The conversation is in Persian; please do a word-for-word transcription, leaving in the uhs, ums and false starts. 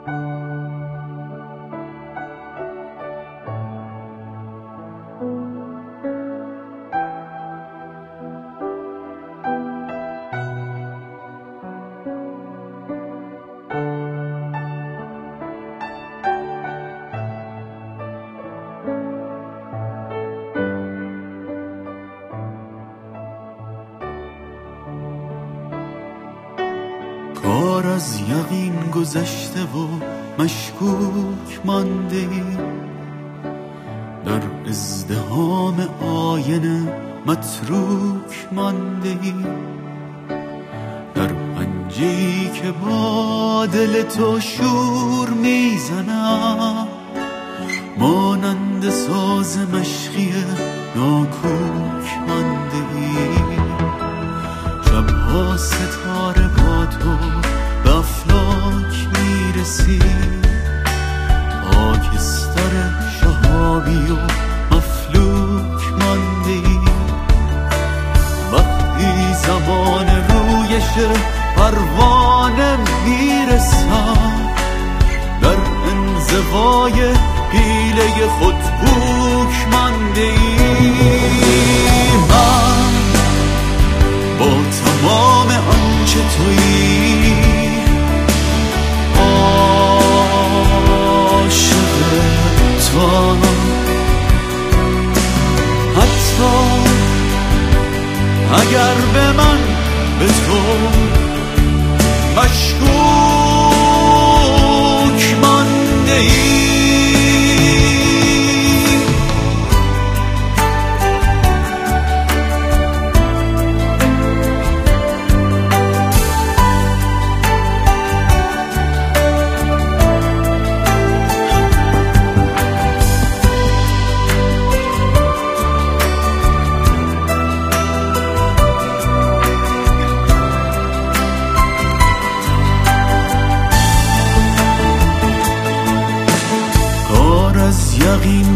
کار از یقین گذشته و مشکوک مانده ای، در ازدحام آینه متروک مانده ای، در پنجه‌ای که با دل تو شور میزنم، مانند ساز مشقی ناکوک مانده ای. شبها ستاره با تو به افلاک میرسی، خاکستر شهابی و مفلوک مانده ای. وقتی زمان رویش پروانه میرسم، در انزوای حیله خود بوک مانده ای. من با تمام آنچه تویی عاشق تو، حتی اگر به من به تو مشکوک مانده ای. یقین